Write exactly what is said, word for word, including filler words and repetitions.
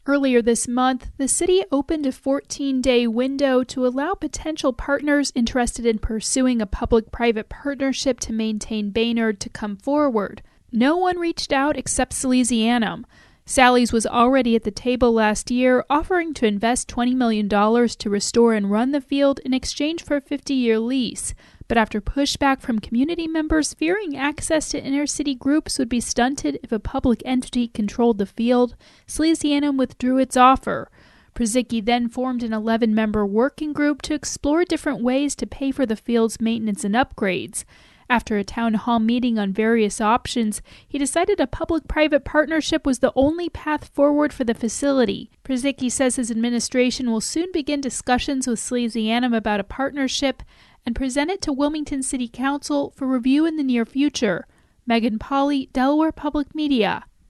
Earlier this month, the city opened a fourteen-day window to allow potential partners interested in pursuing a public-private partnership to maintain Baynard to come forward. No one reached out except Salesianum. Sally's was already at the table last year, offering to invest twenty million dollars to restore and run the field in exchange for a fifty-year lease. But after pushback from community members fearing access to inner-city groups would be stunted if a public entity controlled the field, Salesianum withdrew its offer. Purzycki then formed an eleven-member working group to explore different ways to pay for the field's maintenance and upgrades. After a town hall meeting on various options, he decided a public-private partnership was the only path forward for the facility. Purzycki says his administration will soon begin discussions with Salesianum about a partnership and present it to Wilmington City Council for review in the near future. Megan Polly, Delaware Public Media.